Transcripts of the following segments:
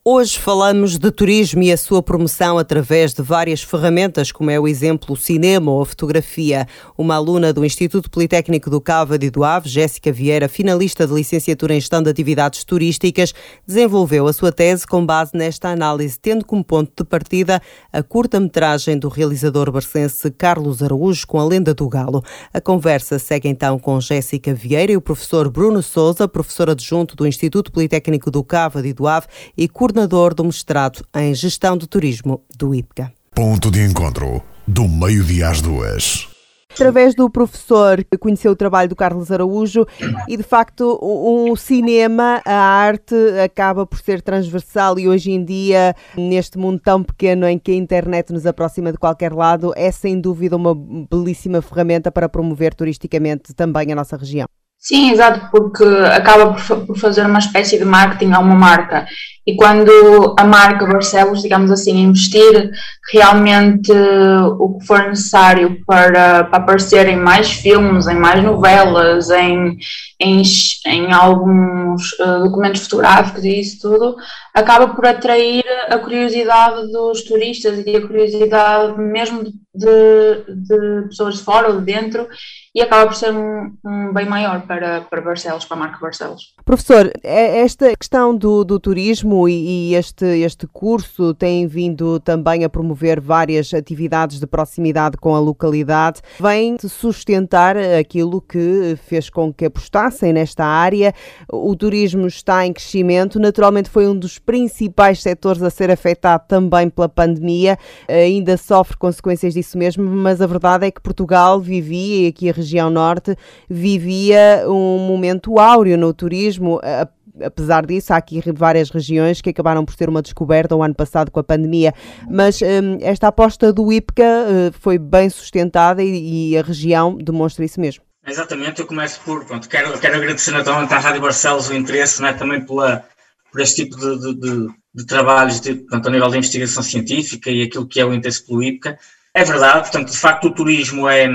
Hoje falamos de turismo e a sua promoção através de várias ferramentas, como é o exemplo o cinema ou a fotografia. Uma aluna do Instituto Politécnico do Cávado e do Ave, Jéssica Vieira, finalista de licenciatura em Gestão de Atividades Turísticas, desenvolveu a sua tese com base nesta análise, tendo como ponto de partida a curta-metragem do realizador barcelense Carlos Araújo com A Lenda do Galo. A conversa segue então com Jéssica Vieira e o professor Bruno Sousa, professor adjunto do Instituto Politécnico do Cávado e do Ave e coordenador do mestrado em Gestão do Turismo do IPCA. Ponto de encontro, do meio-dia às 2. Através do professor que conheceu o trabalho do Carlos Araújo e, de facto, o cinema, a arte, acaba por ser transversal e hoje em dia, neste mundo tão pequeno em que a internet nos aproxima de qualquer lado, é sem dúvida uma belíssima ferramenta para promover turisticamente também a nossa região. Sim, exato, porque acaba por fazer uma espécie de marketing a uma marca e quando a marca Barcelos, digamos assim, investir realmente o que for necessário para aparecer em mais filmes, em mais novelas, em alguns documentos fotográficos e isso tudo, acaba por atrair a curiosidade dos turistas e a curiosidade mesmo de pessoas de fora ou de dentro e acaba por ser um bem maior para Barcelos, para a marca Barcelos. Professor, esta questão do turismo e este curso tem vindo também a promover várias atividades de proximidade com a localidade. Vem sustentar aquilo que fez com que apostassem nesta área. O turismo está em crescimento, naturalmente foi um dos principais setores a ser afetado também pela pandemia, ainda sofre consequências disso mesmo, mas a verdade é que Portugal vivia, e aqui a região norte, vivia um momento áureo no turismo. Apesar disso, há aqui várias regiões que acabaram por ter uma descoberta o ano passado com a pandemia, mas esta aposta do IPCA foi bem sustentada e a região demonstra isso mesmo. Exatamente, eu começo quero agradecer naturalmente à Rádio Barcelos o interesse, não é, também por este tipo de trabalhos a nível da investigação científica e aquilo que é o interesse pelo IPCA. É verdade, portanto, de facto o turismo é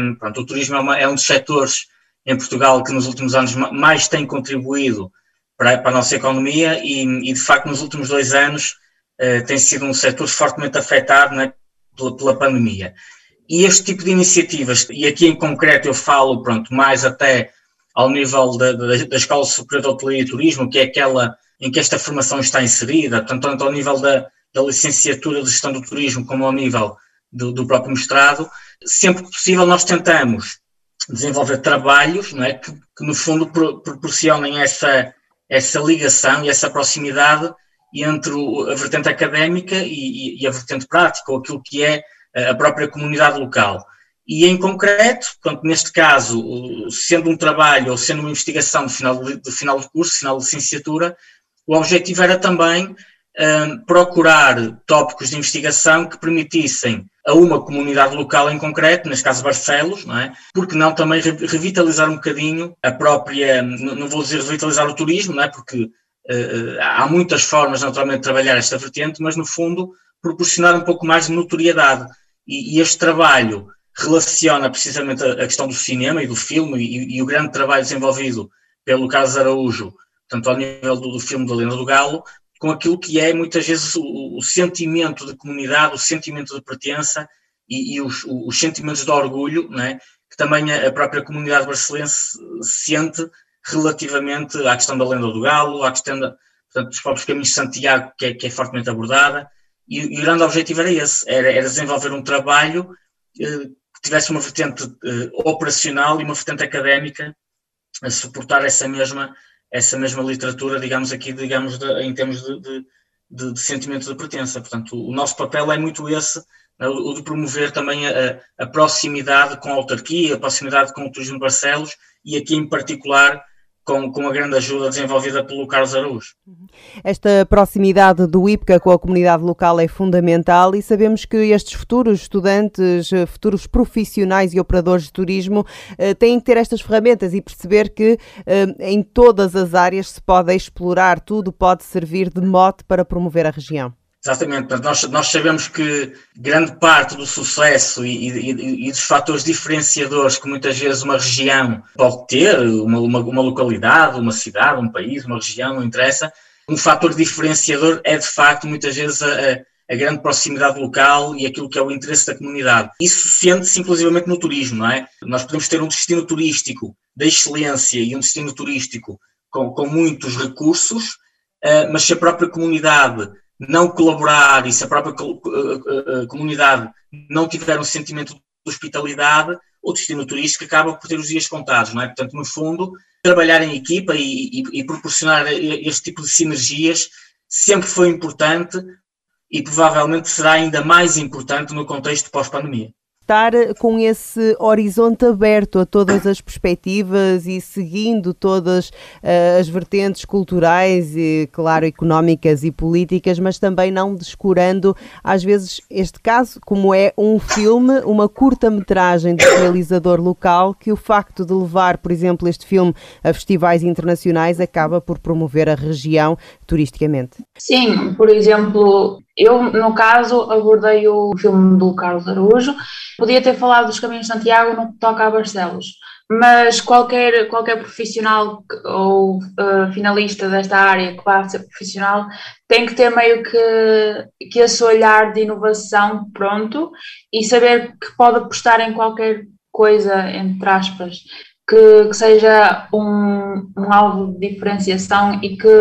um dos setores em Portugal que nos últimos anos mais tem contribuído para a nossa economia e de facto nos últimos 2 anos tem sido um setor fortemente afetado, não é, pela pandemia. E este tipo de iniciativas, e aqui em concreto eu falo mais até ao nível da Escola Superior de Hotelaria e Turismo, que é aquela em que esta formação está inserida, tanto ao nível da licenciatura de Gestão do Turismo como ao nível do próprio mestrado, sempre que possível nós tentamos desenvolver trabalhos, não é, que no fundo proporcionem essa ligação e essa proximidade entre a vertente académica e a vertente prática, ou aquilo que é a própria comunidade local. E em concreto, portanto, neste caso, sendo um trabalho ou sendo uma investigação de final de curso, final de licenciatura, o objetivo era também procurar tópicos de investigação que permitissem a uma comunidade local em concreto, neste caso Barcelos, não é? Porque não também revitalizar um bocadinho a própria, não vou dizer revitalizar o turismo, não é? Porque há muitas formas naturalmente de trabalhar esta vertente, mas no fundo proporcionar um pouco mais de notoriedade e este trabalho relaciona precisamente a questão do cinema e do filme e o grande trabalho desenvolvido pelo Carlos Araújo, tanto ao nível do filme da Lenda do Galo, com aquilo que é muitas vezes o sentimento de comunidade, o sentimento de pertença e os sentimentos de orgulho, não é? Que também a própria comunidade barcelense sente relativamente à questão da Lenda do Galo, à questão dos próprios caminhos de Santiago, que é fortemente abordada, e o grande objetivo era esse, era desenvolver um trabalho que tivesse uma vertente operacional e uma vertente académica a suportar essa mesma literatura, em termos de sentimento de pertença. Portanto, o nosso papel é muito esse, o de promover também a proximidade com a autarquia, a proximidade com o turismo de Barcelos e aqui em particular com a grande ajuda desenvolvida pelo Carlos Araújo. Esta proximidade do IPCA com a comunidade local é fundamental e sabemos que estes futuros estudantes, futuros profissionais e operadores de turismo têm que ter estas ferramentas e perceber que em todas as áreas se pode explorar, tudo pode servir de mote para promover a região. Exatamente, nós sabemos que grande parte do sucesso e dos fatores diferenciadores que muitas vezes uma região pode ter, uma localidade, uma cidade, um país, uma região, não interessa, um fator diferenciador é, de facto, muitas vezes a grande proximidade local e aquilo que é o interesse da comunidade. Isso sente-se inclusivamente no turismo, não é? Nós podemos ter um destino turístico da excelência e um destino turístico com muitos recursos, mas se a própria comunidade não colaborar e se a própria comunidade não tiver um sentimento de hospitalidade, o destino turístico acaba por ter os dias contados, não é? Portanto, no fundo, trabalhar em equipa e proporcionar este tipo de sinergias sempre foi importante e provavelmente será ainda mais importante no contexto pós-pandemia. Estar com esse horizonte aberto a todas as perspectivas e seguindo todas as vertentes culturais e, claro, económicas e políticas, mas também não descurando, às vezes, este caso, como é um filme, uma curta-metragem de realizador local, que o facto de levar, por exemplo, este filme a festivais internacionais acaba por promover a região turisticamente. Sim, por exemplo, eu, no caso, abordei o filme do Carlos Araújo. Podia ter falado dos Caminhos de Santiago no que toca a Barcelos, mas qualquer profissional ou finalista desta área que vá ser profissional tem que ter meio que esse olhar de inovação pronto e saber que pode apostar em qualquer coisa, entre aspas, que seja um alvo de diferenciação e que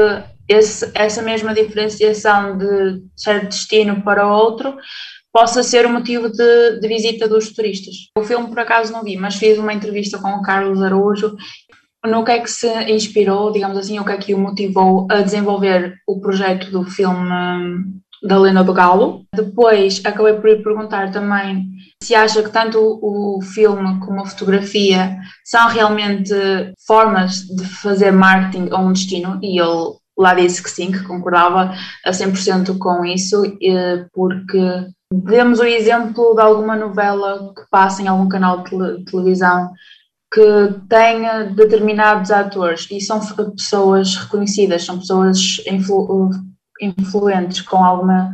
essa mesma diferenciação de certo destino para outro possa ser o motivo de visita dos turistas. O filme, por acaso, não vi, mas fiz uma entrevista com o Carlos Araújo no que é que se inspirou, digamos assim, o que é que o motivou a desenvolver o projeto do filme da Lenda do Galo. Depois, acabei por lhe perguntar também se acha que tanto o filme como a fotografia são realmente formas de fazer marketing a um destino, e ele lá disse que sim, que concordava a 100% com isso, porque vemos o exemplo de alguma novela que passa em algum canal de televisão que tenha determinados atores e são pessoas reconhecidas, são pessoas influentes com alguma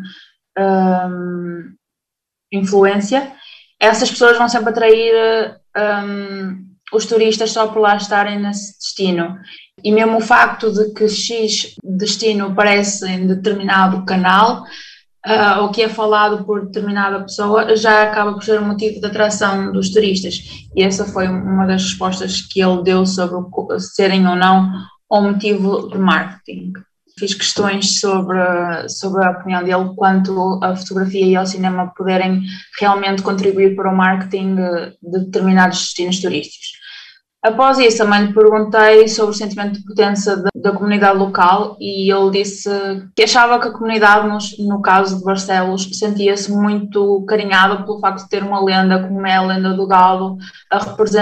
influência. Essas pessoas vão sempre atrair os turistas só por lá estarem nesse destino. E mesmo o facto de que X destino aparece em determinado canal, ou que é falado por determinada pessoa, já acaba por ser um motivo de atração dos turistas. E essa foi uma das respostas que ele deu sobre serem ou não um motivo de marketing. Fiz questões sobre a opinião dele quanto a fotografia e ao cinema poderem realmente contribuir para o marketing de determinados destinos turísticos. Após isso, também lhe perguntei sobre o sentimento de pertença da comunidade local e ele disse que achava que a comunidade, no caso de Barcelos, sentia-se muito carinhada pelo facto de ter uma lenda como é a Lenda do Galo a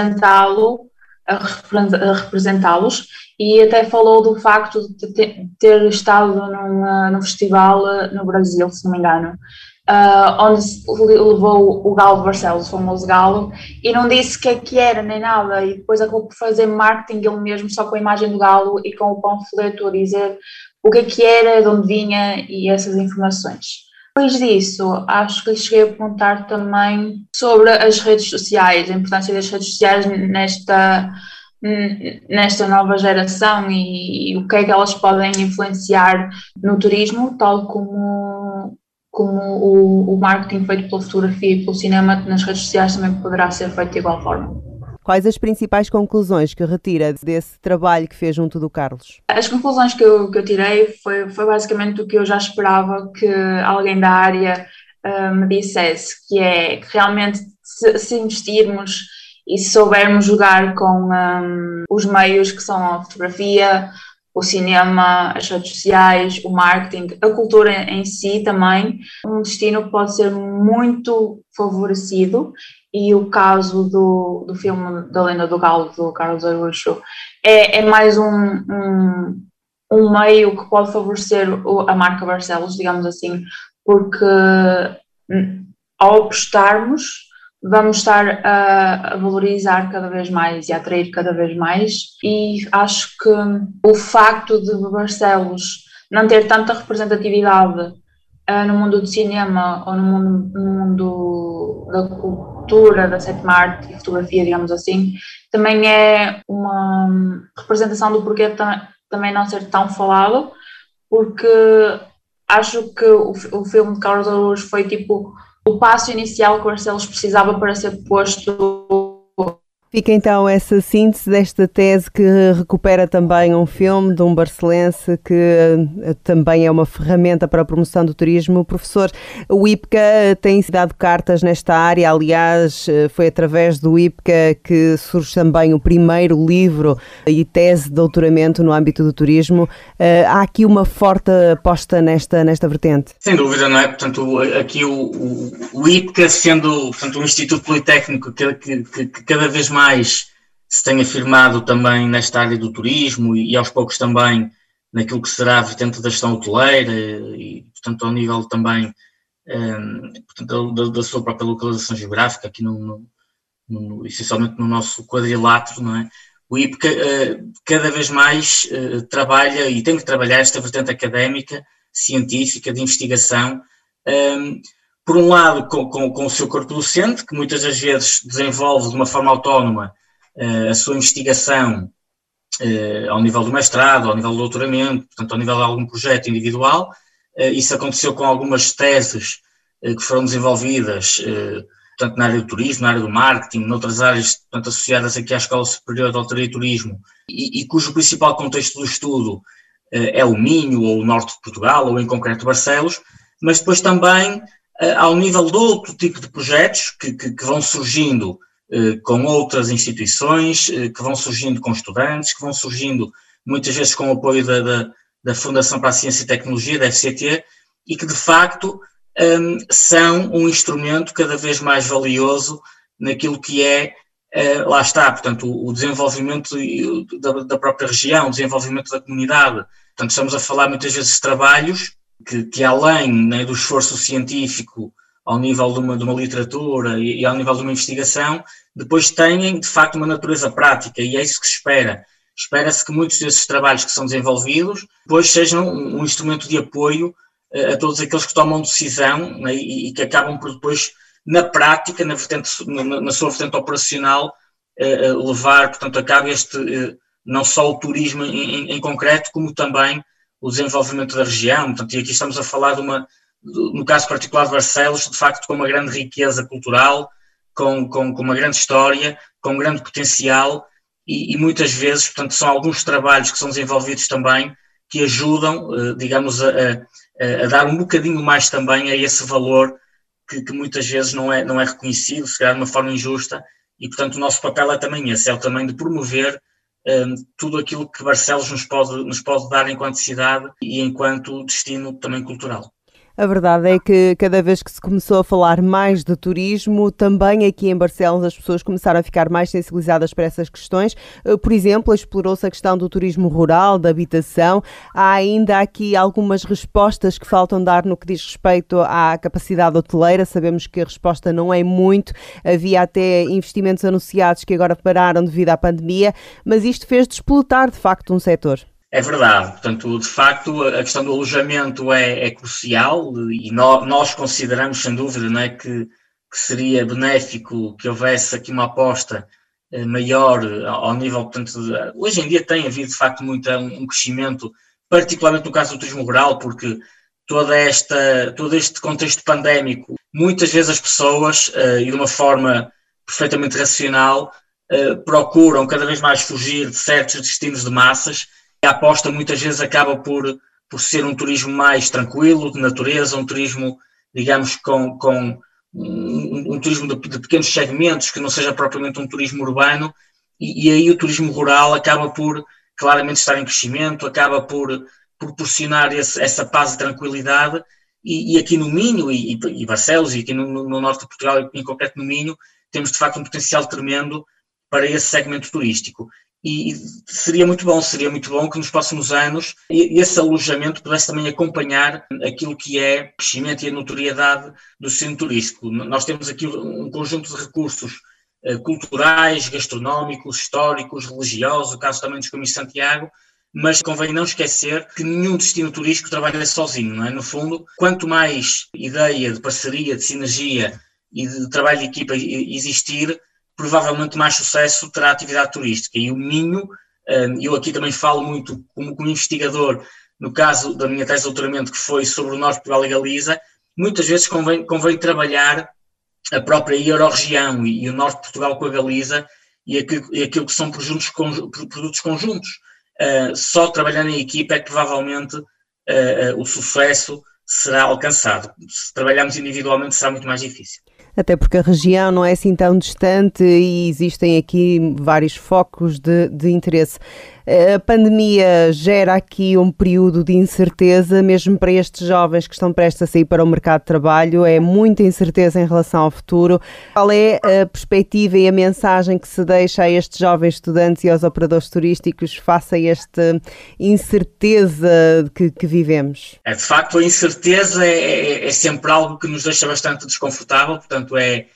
representá-los, e até falou do facto de ter estado num festival no Brasil, se não me engano, onde levou o Galo de Barcelos, o famoso Galo, e não disse o que era nem nada, e depois acabou por fazer marketing ele mesmo, só com a imagem do Galo e com o panfleto a dizer o que era, de onde vinha e essas informações. Depois disso, acho que lhe cheguei a perguntar também sobre as redes sociais, a importância das redes sociais nesta nova geração e o que é que elas podem influenciar no turismo, tal como o marketing feito pela fotografia e pelo cinema nas redes sociais também poderá ser feito de igual forma. Quais as principais conclusões que retira desse trabalho que fez junto do Carlos? As conclusões que eu tirei foi basicamente o que eu já esperava que alguém da área me dissesse, que é que realmente se investirmos e se soubermos jogar com os meios que são a fotografia, o cinema, as redes sociais, o marketing, a cultura em si também, um destino pode ser muito favorecido, e o caso do filme da Lenda do Galo, do Carlos Araújo, é mais um meio que pode favorecer a marca Barcelos, digamos assim, porque ao apostarmos vamos estar a valorizar cada vez mais e a atrair cada vez mais, e acho que o facto de Barcelos não ter tanta representatividade no mundo do cinema ou no mundo da cultura, da sétima arte e fotografia, digamos assim, também é uma representação do porquê também não ser tão falado, porque acho que o filme de Carlos Araújo foi tipo o passo inicial que o Barcelos precisava para ser posto. Fica então essa síntese desta tese que recupera também um filme de um barcelense que também é uma ferramenta para a promoção do turismo. Professor, o IPCA tem dado cartas nesta área, aliás, foi através do IPCA que surge também o primeiro livro e tese de doutoramento no âmbito do turismo. Há aqui uma forte aposta nesta vertente? Sem dúvida, não é? Portanto, aqui o IPCA sendo, portanto, um Instituto Politécnico que cada vez mais se tem afirmado também nesta área do turismo e aos poucos também naquilo que será a vertente da gestão hoteleira e, portanto, ao nível também portanto, da sua própria localização geográfica, aqui essencialmente no nosso quadrilátero, não é? O IPCA cada vez mais trabalha e tem que trabalhar esta vertente académica, científica, de investigação, por um lado com o seu corpo docente, que muitas das vezes desenvolve de uma forma autónoma a sua investigação ao nível do mestrado, ao nível do doutoramento, portanto ao nível de algum projeto individual. Isso aconteceu com algumas teses que foram desenvolvidas, portanto na área do turismo, na área do marketing, noutras áreas, portanto, associadas aqui à Escola Superior de Hotelaria e Turismo, e cujo principal contexto do estudo é o Minho, ou o norte de Portugal, ou em concreto Barcelos, mas depois também ao nível de outro tipo de projetos que vão surgindo com outras instituições, que vão surgindo com estudantes, que vão surgindo muitas vezes com o apoio da Fundação para a Ciência e Tecnologia, da FCT, e que de facto são um instrumento cada vez mais valioso naquilo que é, lá está, portanto, o desenvolvimento da própria região, o desenvolvimento da comunidade. Portanto, estamos a falar muitas vezes de trabalhos que além, né, do esforço científico ao nível de uma literatura e ao nível de uma investigação, depois têm, de facto, uma natureza prática, e é isso que se espera. Espera-se que muitos desses trabalhos que são desenvolvidos depois sejam um instrumento de apoio a todos aqueles que tomam decisão, né, e que acabam por depois, na prática, na sua vertente operacional, levar, portanto, a cabo não só o turismo em concreto, como também o desenvolvimento da região. Portanto, e aqui estamos a falar no caso particular de Barcelos, de facto com uma grande riqueza cultural, com uma grande história, com um grande potencial, e muitas vezes, portanto, são alguns trabalhos que são desenvolvidos também que ajudam, digamos, a dar um bocadinho mais também a esse valor que muitas vezes não é reconhecido, se calhar de uma forma injusta, e portanto o nosso papel é também esse, é o também de promover tudo aquilo que Barcelos nos pode dar enquanto cidade e enquanto destino também cultural. A verdade é que cada vez que se começou a falar mais de turismo, também aqui em Barcelos as pessoas começaram a ficar mais sensibilizadas para essas questões. Por exemplo, explorou-se a questão do turismo rural, da habitação. Há ainda aqui algumas respostas que faltam dar no que diz respeito à capacidade hoteleira. Sabemos que a resposta não é muito. Havia até investimentos anunciados que agora pararam devido à pandemia, mas isto fez desplotar de facto um setor. É verdade, portanto, de facto, a questão do alojamento é crucial, e nós consideramos, sem dúvida, não é, que seria benéfico que houvesse aqui uma aposta maior ao nível, portanto, hoje em dia tem havido, de facto, um crescimento, particularmente no caso do turismo rural, porque todo este contexto pandémico, muitas vezes as pessoas, e de uma forma perfeitamente racional, procuram cada vez mais fugir de certos destinos de massas. A aposta muitas vezes acaba por ser um turismo mais tranquilo, de natureza, um turismo, digamos, com um turismo de pequenos segmentos, que não seja propriamente um turismo urbano, e aí o turismo rural acaba por claramente estar em crescimento, acaba por proporcionar essa paz e tranquilidade, e aqui no Minho, e Barcelos, e aqui no norte de Portugal, em concreto no Minho, temos de facto um potencial tremendo para esse segmento turístico. E seria muito bom que nos próximos anos esse alojamento pudesse também acompanhar aquilo que é o crescimento e a notoriedade do centro turístico. Nós temos aqui um conjunto de recursos culturais, gastronómicos, históricos, religiosos, o caso também dos Caminhos de Santiago, mas convém não esquecer que nenhum destino turístico trabalha sozinho, não é? No fundo, quanto mais ideia de parceria, de sinergia e de trabalho de equipa existir, provavelmente mais sucesso terá a atividade turística. E o Minho, eu aqui também falo muito como investigador no caso da minha tese de doutoramento, que foi sobre o Norte de Portugal e Galiza, muitas vezes convém trabalhar a própria Euro-região e o Norte de Portugal com a Galiza e aquilo que são produtos conjuntos. Só trabalhando em equipa é que provavelmente o sucesso será alcançado. Se trabalharmos individualmente será muito mais difícil. Até porque a região não é assim tão distante e existem aqui vários focos de interesse. A pandemia gera aqui um período de incerteza, mesmo para estes jovens que estão prestes a sair para o mercado de trabalho, é muita incerteza em relação ao futuro. Qual é a perspectiva e a mensagem que se deixa a estes jovens estudantes e aos operadores turísticos face a esta incerteza que vivemos? De facto, a incerteza é sempre algo que nos deixa bastante desconfortável, portanto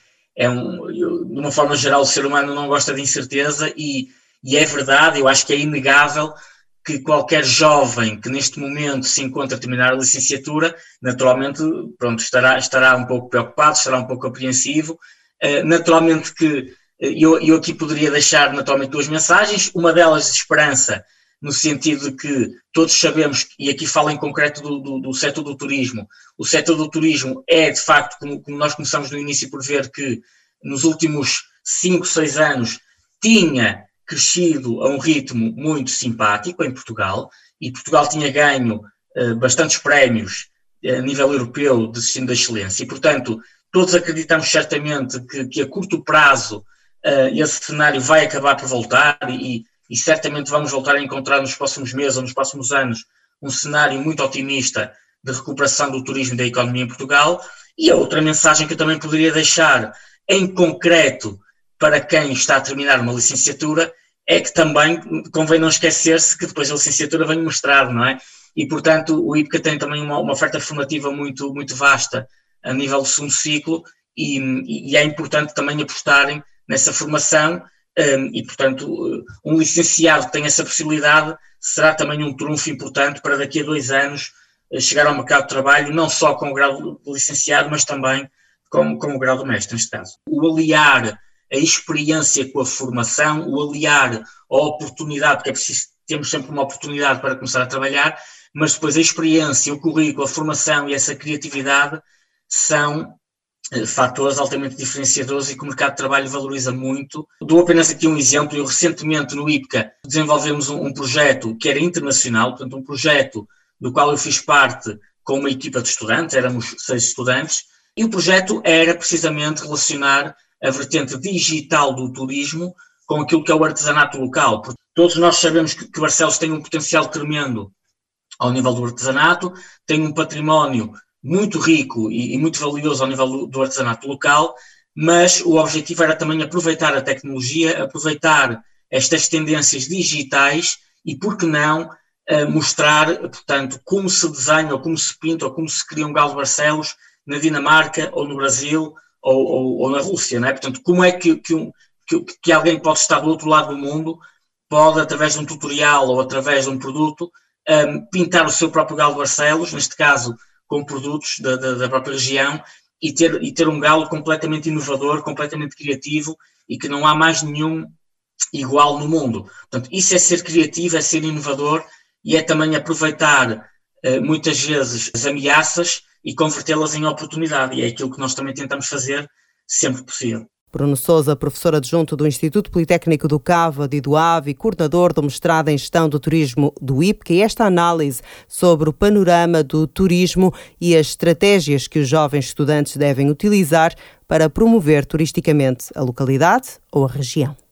de uma forma geral o ser humano não gosta de incerteza e é verdade, eu acho que é inegável que qualquer jovem que neste momento se encontra a terminar a licenciatura, naturalmente, estará um pouco preocupado, estará um pouco apreensivo. Naturalmente que eu aqui poderia deixar naturalmente duas mensagens, uma delas de esperança, no sentido de que todos sabemos, e aqui falo em concreto do setor do turismo, o setor do turismo é de facto, como nós começamos no início por ver que nos últimos 5, 6 anos tinha crescido a um ritmo muito simpático em Portugal, e Portugal tinha ganho bastantes prémios a nível europeu de destino da excelência, e portanto todos acreditamos certamente que a curto prazo esse cenário vai acabar por voltar e certamente vamos voltar a encontrar nos próximos meses ou nos próximos anos um cenário muito otimista de recuperação do turismo e da economia em Portugal. E a outra mensagem que eu também poderia deixar em concreto para quem está a terminar uma licenciatura é que também convém não esquecer-se que depois da licenciatura vem o mestrado, não é? E, portanto, o IPCA tem também uma oferta formativa muito, muito vasta a nível do segundo ciclo e é importante também apostarem nessa formação e, portanto, um licenciado que tem essa possibilidade será também um trunfo importante para daqui a 2 anos chegar ao mercado de trabalho, não só com o grau de licenciado, mas também com o grau de mestre, neste caso. O aliar a experiência com a formação, o aliar a oportunidade, porque é preciso, temos sempre uma oportunidade para começar a trabalhar, mas depois a experiência, o currículo, a formação e essa criatividade são fatores altamente diferenciadores e que o mercado de trabalho valoriza muito. Dou apenas aqui um exemplo. Eu recentemente no IPCA desenvolvemos um projeto que era internacional, portanto um projeto do qual eu fiz parte com uma equipa de estudantes, éramos 6 estudantes, e o projeto era precisamente relacionar a vertente digital do turismo com aquilo que é o artesanato local. Porque todos nós sabemos que Barcelos tem um potencial tremendo ao nível do artesanato, tem um património muito rico e muito valioso ao nível do artesanato local, mas o objetivo era também aproveitar a tecnologia, aproveitar estas tendências digitais e, por que não, mostrar, portanto, como se desenha, ou como se pinta, ou como se cria um galo de Barcelos na Dinamarca, ou no Brasil, ou na Rússia, não é? Portanto, como é que alguém que pode estar do outro lado do mundo pode, através de um tutorial ou através de um produto, pintar o seu próprio galo de Barcelos, neste caso com produtos da própria região, e ter um galo completamente inovador, completamente criativo e que não há mais nenhum igual no mundo. Portanto, isso é ser criativo, é ser inovador e é também aproveitar muitas vezes as ameaças e convertê-las em oportunidade, e é aquilo que nós também tentamos fazer sempre possível. Bruno Sousa, professor adjunto do Instituto Politécnico do Cavo e do Ave, coordenador do mestrado em Gestão do Turismo do IPCA, e esta análise sobre o panorama do turismo e as estratégias que os jovens estudantes devem utilizar para promover turisticamente a localidade ou a região.